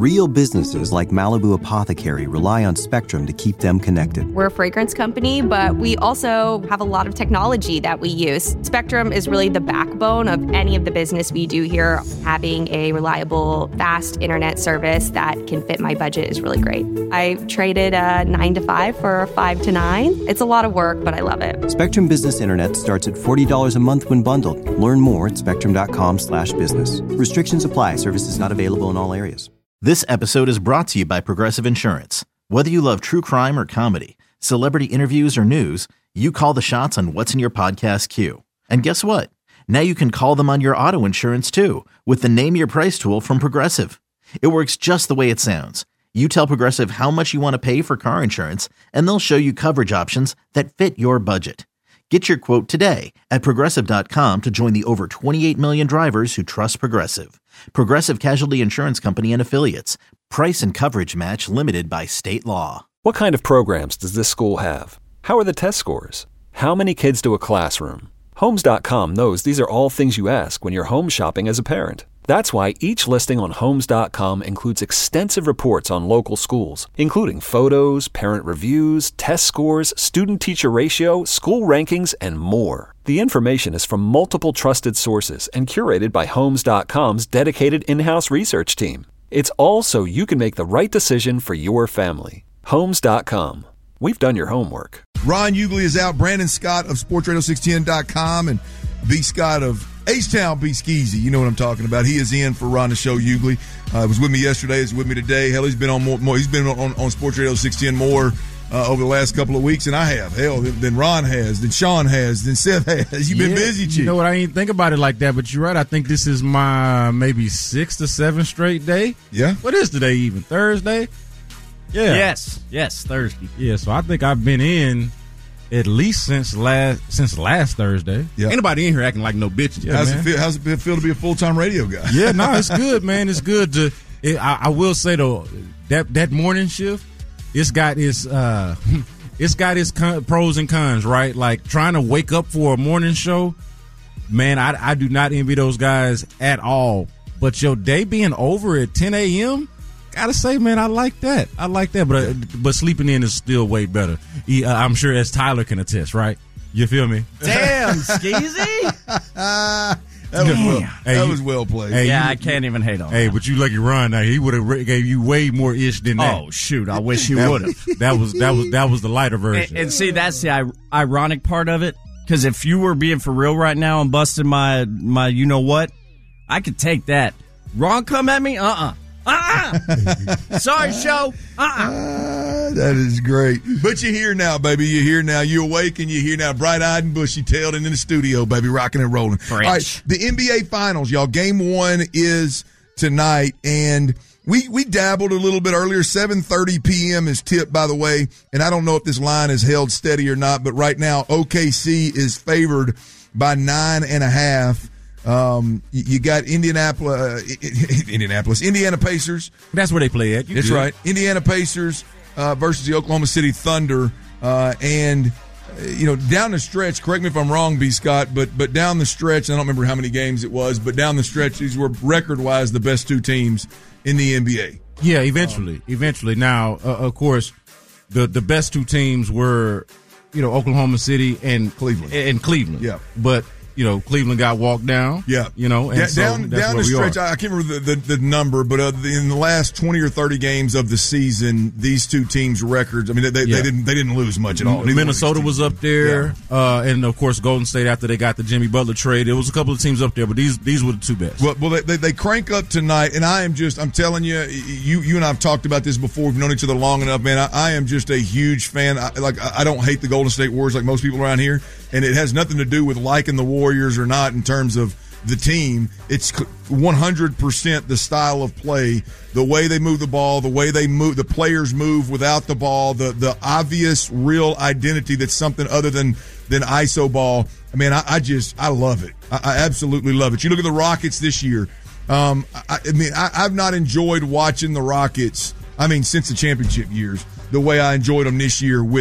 Real businesses like Malibu Apothecary rely on Spectrum to keep them connected. We're a fragrance company, but we also have a lot of technology that we use. Spectrum is really the backbone of any of the business we do here. Having a reliable, fast internet service that can fit my budget is really great. I traded a 9 to 5 for a 5 to 9. It's a lot of work, but I love it. Spectrum Business Internet starts at $40 a month when bundled. Learn more at spectrum.com/business. Restrictions apply. Services not available in all areas. This episode is brought to you by Progressive Insurance. Whether you love true crime or comedy, celebrity interviews or news, you call the shots on what's in your podcast queue. And guess what? Now you can call them on your auto insurance too with the Name Your Price tool from Progressive. It works just the way it sounds. You tell Progressive how much you want to pay for car insurance, and they'll show you coverage options that fit your budget. Get your quote today at Progressive.com to join the over 28 million drivers who trust Progressive. Progressive Casualty Insurance Company and Affiliates. Price and coverage match limited by state law. What kind of programs does this school have? How are the test scores? How many kids to a classroom? Homes.com knows these are all things you ask when you're home shopping as a parent. That's why each listing on Homes.com includes extensive reports on local schools, including photos, parent reviews, test scores, student-teacher ratio, school rankings, and more. The information is from multiple trusted sources and curated by Homes.com's dedicated in-house research team. It's all so you can make the right decision for your family. Homes.com. We've done your homework. Ron Ugly is out. Brandon Scott of SportsRadio610.com and B. Scott of H-Town B. Skeezy. You know what I'm talking about. He is in for Ron the Show Ugly. Was with me yesterday. Is with me today. Hell, he's been on more. He's been on Sports Radio 610 more over the last couple of weeks than I have. Hell, than Ron has, than Sean has, than Seth has. You've been busy, Chief. You know what? I didn't think about it like that, but you're right. I think this is my maybe 6th or 7th straight day. Yeah. What is today even? Thursday? Yeah. Yes, Thursday. Yeah, so I think I've been in at least since last Thursday. Yeah. Ain't nobody in here acting like no bitches. Yeah, How's it feel to be a full-time radio guy? Yeah, no, it's good, man. It's good to. I will say though, that morning shift, it's got its pros and cons, right? Like trying to wake up for a morning show, man. I do not envy those guys at all. But your day being over at 10 a.m. Gotta say, man, I like that. But sleeping in is still way better. I'm sure, as Tyler can attest, right? You feel me? Damn, Skeezy. That was well played. Hey, I can't even hate on that. Hey, but you lucky Ron now. He would have gave you way more ish than that. Oh, shoot. I wish he would have. That was the lighter version. And see, that's the ironic part of it. Because if you were being for real right now and busting my you know what, I could take that. Ron come at me? Sorry, show. That is great. But you're here now, baby. You're here now. You're awake and you're here now. Bright-eyed and bushy-tailed and in the studio, baby, rocking and rolling. French. All right, the NBA Finals, y'all. Game 1 is tonight, and we dabbled a little bit earlier. 7:30 p.m. is tipped, by the way, and I don't know if this line is held steady or not, but right now OKC is favored by 9.5. You got Indiana Pacers. That's where they play at. That's right. Indiana Pacers versus the Oklahoma City Thunder. And down the stretch, correct me if I'm wrong, B. Scott, but down the stretch, I don't remember how many games it was, but down the stretch, these were record-wise the best two teams in the NBA. Yeah, eventually. Now, of course, the best two teams were, Oklahoma City and Cleveland. Yeah. But Cleveland got walked down. Yeah. And down the stretch, I can't remember the number, but in the last 20 or 30 games of the season, these two teams' records, I mean, they didn't lose much at all. Minnesota was up there, and of course Golden State after they got the Jimmy Butler trade. There was a couple of teams up there, but these were the two best. Well, they crank up tonight, and I'm telling you, you and I have talked about this before. We've known each other long enough, man. I am just a huge fan. I don't hate the Golden State Warriors like most people around here, and it has nothing to do with liking the Warriors or not in terms of the team. It's 100% the style of play, the way they move the ball, the way they move, the players move without the ball, the obvious real identity that's something other than ISO ball. I mean, I love it. I absolutely love it. You look at the Rockets this year. I've not enjoyed watching the Rockets, since the championship years, the way I enjoyed them this year with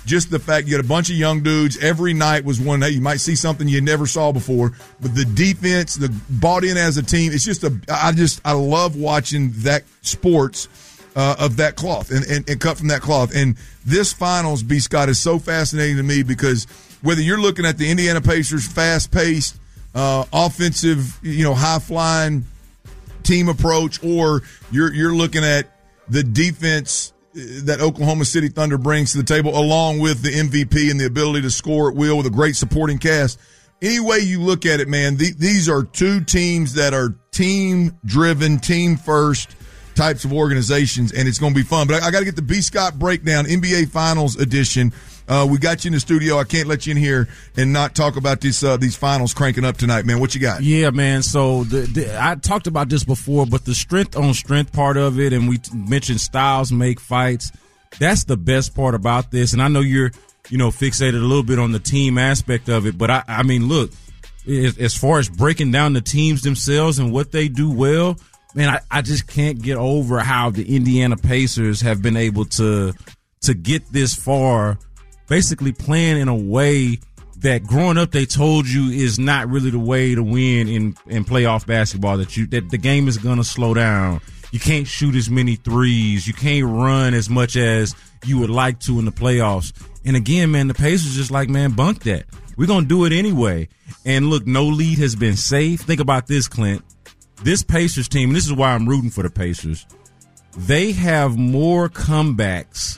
just the fact you had a bunch of young dudes. Every night was one. Hey, you might see something you never saw before. But the defense, the bought in as a team. It's just I love watching that sports of that cloth and cut from that cloth. And this finals, B. Scott, is so fascinating to me because whether you're looking at the Indiana Pacers, fast paced, offensive, high flying team approach, or you're looking at the defense that Oklahoma City Thunder brings to the table, along with the MVP and the ability to score at will with a great supporting cast. Any way you look at it, man, these are two teams that are team-driven, team-first types of organizations, and it's going to be fun. But I got to get the B. Scott breakdown, NBA Finals edition. We got you in the studio. I can't let you in here and not talk about these finals cranking up tonight, man. What you got? Yeah, man. So I talked about this before, but the strength on strength part of it, and we mentioned styles make fights. That's the best part about this. And I know you're, fixated a little bit on the team aspect of it, but I mean, look, as far as breaking down the teams themselves and what they do well, man, I just can't get over how the Indiana Pacers have been able to get this far, basically playing in a way that growing up they told you is not really the way to win in playoff basketball, that the game is going to slow down. You can't shoot as many threes. You can't run as much as you would like to in the playoffs. And again, man, the Pacers just like, man, bunk that. We're going to do it anyway. And look, no lead has been safe. Think about this, Clint. This Pacers team, and this is why I'm rooting for the Pacers, they have more comebacks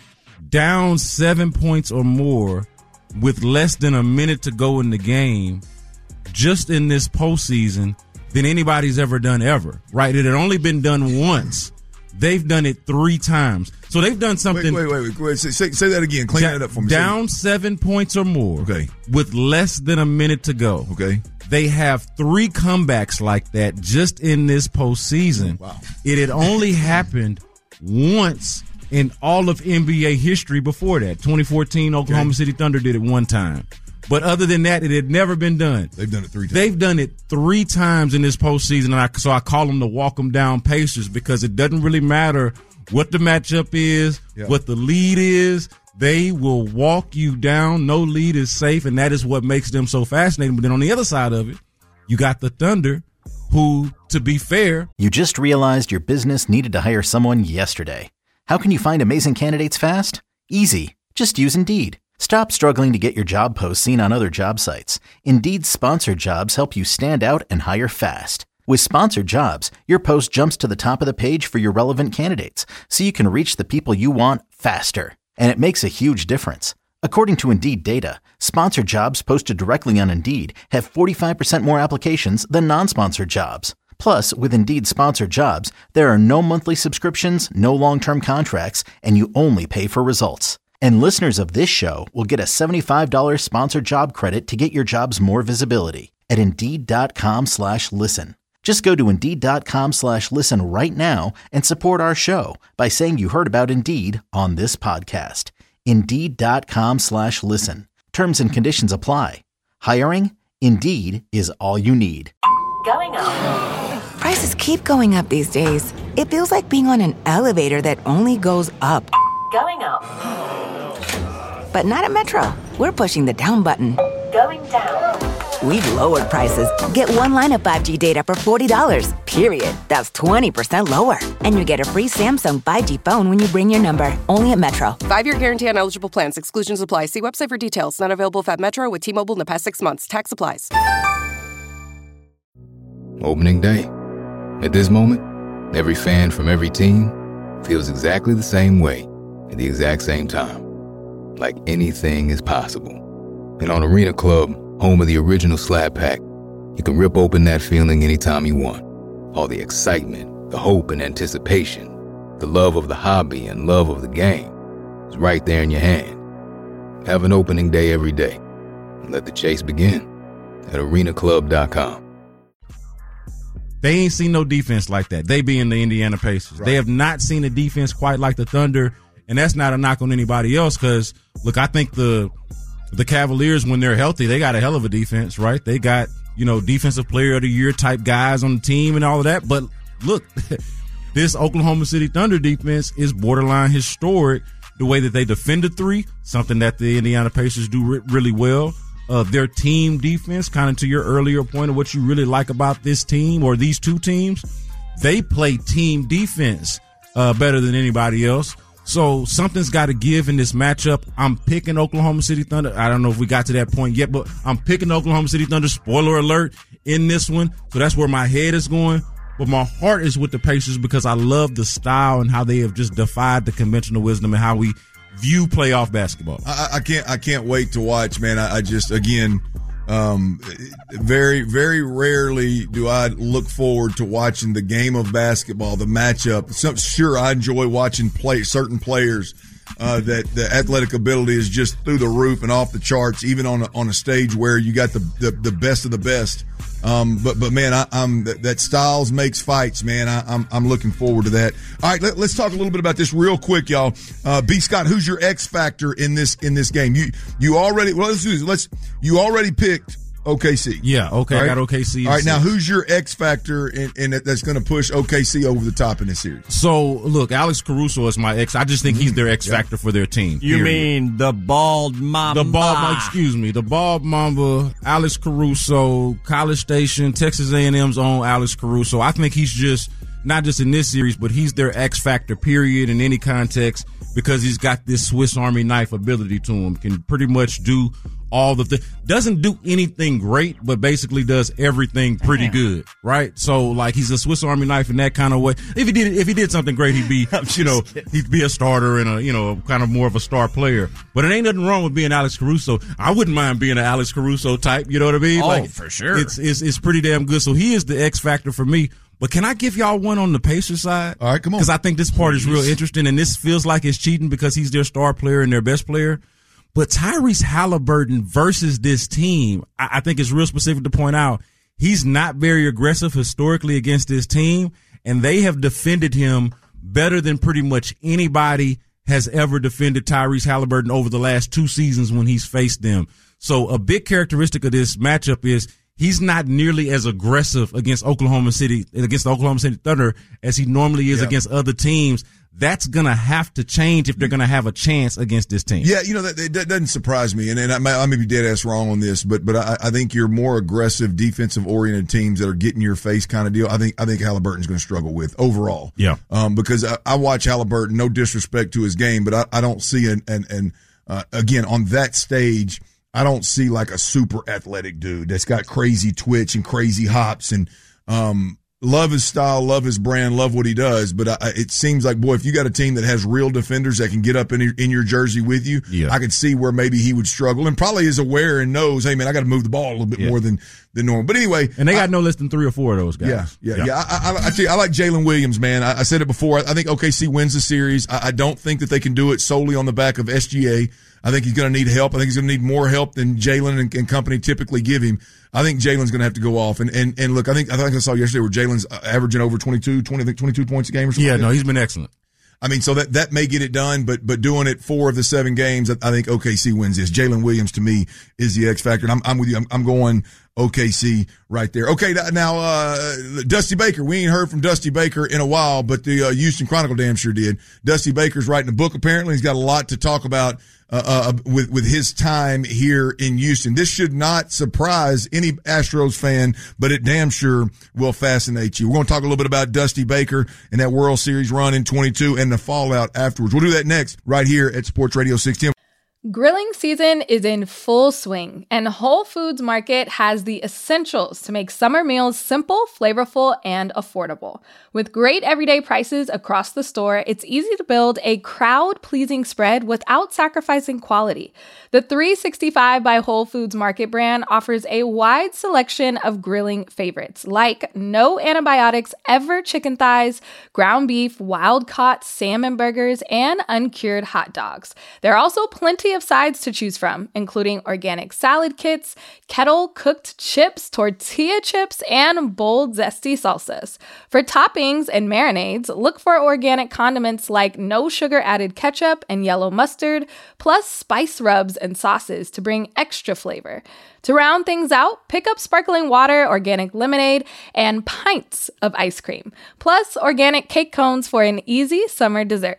down 7 points or more with less than a minute to go in the game just in this postseason than anybody's ever done ever, right? It had only been done once. They've done it 3 times. So they've done something. Wait. Say that again. Clean that up for me. Down 7 points or more. Okay. With less than a minute to go. Okay. They have 3 comebacks like that just in this postseason. Wow. It had only happened once in all of NBA history before that. 2014, Oklahoma City Thunder did it one time. But other than that, it had never been done. They've done it 3 times. They've done it 3 times in this postseason, and so I call them the walk them down Pacers, because it doesn't really matter what the matchup is, what the lead is. They will walk you down. No lead is safe, and that is what makes them so fascinating. But then on the other side of it, you got the Thunder, who, to be fair... You just realized your business needed to hire someone yesterday. How can you find amazing candidates fast? Easy. Just use Indeed. Stop struggling to get your job posts seen on other job sites. Indeed's sponsored jobs help you stand out and hire fast. With sponsored jobs, your post jumps to the top of the page for your relevant candidates, so you can reach the people you want faster. And it makes a huge difference. According to Indeed data, sponsored jobs posted directly on Indeed have 45% more applications than non-sponsored jobs. Plus, with Indeed sponsored jobs, there are no monthly subscriptions, no long-term contracts, and you only pay for results. And listeners of this show will get a $75 sponsored job credit to get your jobs more visibility at Indeed.com/listen. Just go to Indeed.com/listen right now and support our show by saying you heard about Indeed on this podcast. Indeed.com/listen. Terms and conditions apply. Hiring? Indeed is all you need. Going up. Prices keep going up these days. It feels like being on an elevator that only goes up. Going up. But not at Metro. We're pushing the down button. Going down. We've lowered prices. Get one line of 5G data for $40, period. That's 20% lower. And you get a free Samsung 5G phone when you bring your number. Only at Metro. 5-year guarantee on eligible plans. Exclusions apply. See website for details. Not available at Metro with T-Mobile in the past 6 months. Tax applies. Opening day. At this moment, every fan from every team feels exactly the same way at the exact same time. Like anything is possible. And on Arena Club, home of the original Slab Pack, you can rip open that feeling anytime you want. All the excitement, the hope and anticipation, the love of the hobby and love of the game is right there in your hand. Have an opening day every day. And let the chase begin at arenaclub.com. They ain't seen no defense like that. They being the Indiana Pacers. Right. They have not seen a defense quite like the Thunder, and that's not a knock on anybody else because, look, I think the Cavaliers, when they're healthy, they got a hell of a defense, right? They got, defensive player of the year type guys on the team and all of that. But, look, this Oklahoma City Thunder defense is borderline historic the way that they defend the three, something that the Indiana Pacers do really well. Their team defense, kind of to your earlier point of what you really like about this team or these two teams, they play team defense better than anybody else. So something's got to give in this matchup. I'm picking Oklahoma City Thunder. I don't know if we got to that point yet, but I'm picking Oklahoma City Thunder, spoiler alert, in this one. So that's where my head is going. But my heart is with the Pacers because I love the style and how they have just defied the conventional wisdom and how we view playoff basketball. I can't wait to watch, man. I just, again, very, very rarely do I look forward to watching the game of basketball, the matchup. Sure, I enjoy watching certain players that the athletic ability is just through the roof and off the charts, even on a stage where you got the best of the best. But man, that styles makes fights, man. I'm looking forward to that. All right, let's talk a little bit about this real quick, y'all. B. Scott, who's your X factor in this game? You already let's do this. You already picked OKC. Yeah, okay, right? I got OKC. All right, now who's your X factor in it that's going to push OKC over the top in this series? So, look, Alex Caruso is my X. I just think he's their X factor for their team. You mean the bald mamba? The bald mamba, Alex Caruso, College Station, Texas A&M's own Alex Caruso. I think he's just, not just in this series, but he's their X factor, period, in any context, because he's got this Swiss Army knife ability to him. Can pretty much do all the things. Doesn't do anything great, but basically does everything pretty good, right? So, like, he's a Swiss Army knife in that kind of way. If he did something great, he'd be, he'd be a starter and kind of more of a star player. But it ain't nothing wrong with being Alex Caruso. I wouldn't mind being an Alex Caruso type, you know what I mean? Oh, for sure. It's pretty damn good. So he is the X factor for me. But can I give y'all one on the Pacers side? All right, come on. Because I think this part is real interesting, and this feels like it's cheating because he's their star player and their best player. But Tyrese Halliburton versus this team, I think it's real specific to point out, he's not very aggressive historically against this team, and they have defended him better than pretty much anybody has ever defended Tyrese Halliburton over the last 2 seasons when he's faced them. So a big characteristic of this matchup is he's not nearly as aggressive against the Oklahoma City Thunder as he normally is against other teams. That's going to have to change if they're going to have a chance against this team. Yeah, that doesn't surprise me. And I may be dead ass wrong on this, but I think your more aggressive defensive oriented teams that are getting your face kind of deal, I think Halliburton's going to struggle with overall. Yeah. Because I watch Halliburton, no disrespect to his game, but I don't see again, on that stage, I don't see like a super athletic dude that's got crazy twitch and crazy hops and, love his style, love his brand, love what he does. But it seems like, boy, if you got a team that has real defenders that can get up in your jersey with you, I could see where maybe he would struggle and probably is aware and knows, hey, man, I got to move the ball a little bit more than normal. But anyway. And they got no less than 3 or 4 of those guys. Yeah. I tell you, I like Jalen Williams, man. I said it before. I think OKC wins the series. I don't think that they can do it solely on the back of SGA. I think he's going to need help. I think he's going to need more help than Jalen and company typically give him. I think Jalen's going to have to go off. And look, I think I saw yesterday where Jalen's averaging over 22 points a game or something. Yeah, no, he's been excellent. I mean, so that may get it done, but doing it 4 of the 7 games, I think OKC wins this. Jalen Williams to me is the X factor. And I'm with you. I'm going OKC right there. Okay, now Dusty Baker. We ain't heard from Dusty Baker in a while, but the Houston Chronicle damn sure did. Dusty Baker's writing a book apparently. He's got a lot to talk about with his time here in Houston. This should not surprise any Astros fan, but it damn sure will fascinate you. We're going to talk a little bit about Dusty Baker and that World Series run in 22 and the fallout afterwards. We'll do that next right here at Sports Radio 610. Grilling season is in full swing, and Whole Foods Market has the essentials to make summer meals simple, flavorful, and affordable. With great everyday prices across the store, it's easy to build a crowd-pleasing spread without sacrificing quality. The 365 by Whole Foods Market brand offers a wide selection of grilling favorites, like no antibiotics ever chicken thighs, ground beef, wild-caught salmon burgers, and uncured hot dogs. There are also plenty of sides to choose from, including organic salad kits, kettle-cooked chips, tortilla chips, and bold, zesty salsas. For toppings and marinades, look for organic condiments like no sugar-added ketchup and yellow mustard, plus spice rubs and sauces to bring extra flavor. To round things out, pick up sparkling water, organic lemonade, and pints of ice cream, plus organic cake cones for an easy summer dessert.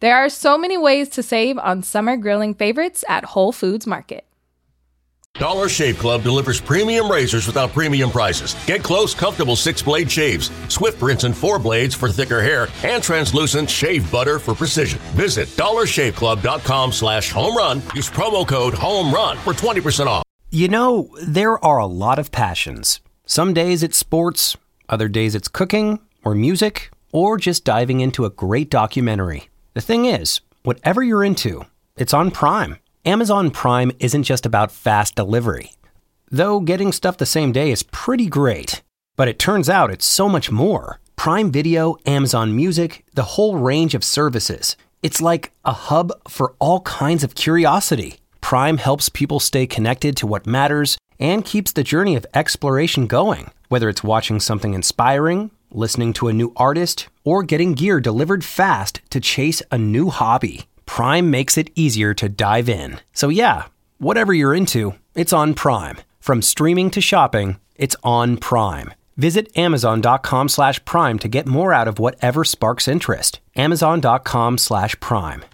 There are so many ways to save on summer grilling favorites at Whole Foods Market. Dollar Shave Club delivers premium razors without premium prices. Get close, comfortable 6-blade shaves, swift rinse and 4 blades for thicker hair, and translucent shave butter for precision. Visit dollarshaveclub.com/home run. Use promo code HOMERUN for 20% off. You know, there are a lot of passions. Some days it's sports, other days it's cooking or music, or just diving into a great documentary. The thing is, whatever you're into, it's on Prime. Amazon Prime isn't just about fast delivery. Though getting stuff the same day is pretty great. But it turns out it's so much more. Prime Video, Amazon Music, the whole range of services. It's like a hub for all kinds of curiosity. Prime helps people stay connected to what matters and keeps the journey of exploration going. Whether it's watching something inspiring, listening to a new artist, or getting gear delivered fast to chase a new hobby. Prime makes it easier to dive in. So yeah, whatever you're into, it's on Prime. From streaming to shopping, it's on Prime. Visit Amazon.com/Prime to get more out of whatever sparks interest. Amazon.com/Prime.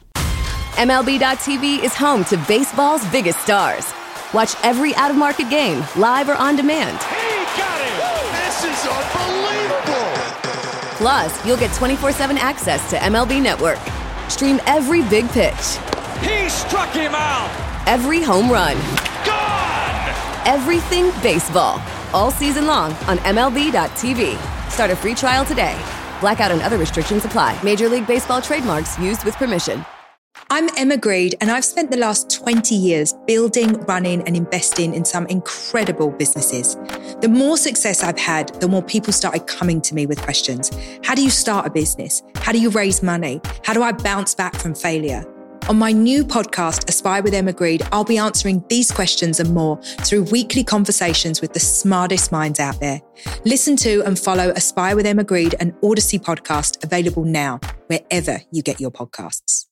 MLB.tv is home to baseball's biggest stars. Watch every out-of-market game, live or on demand. He got it! This is unbelievable! Plus, you'll get 24/7 access to MLB Network. Stream every big pitch. He struck him out! Every home run. Gone! Everything baseball. All season long on MLB.tv. Start a free trial today. Blackout and other restrictions apply. Major League Baseball trademarks used with permission. I'm Emma Greed, and I've spent the last 20 years building, running, and investing in some incredible businesses. The more success I've had, the more people started coming to me with questions. How do you start a business? How do you raise money? How do I bounce back from failure? On my new podcast, Aspire with Emma Greed, I'll be answering these questions and more through weekly conversations with the smartest minds out there. Listen to and follow Aspire with Emma Greed, an Odyssey podcast available now, wherever you get your podcasts.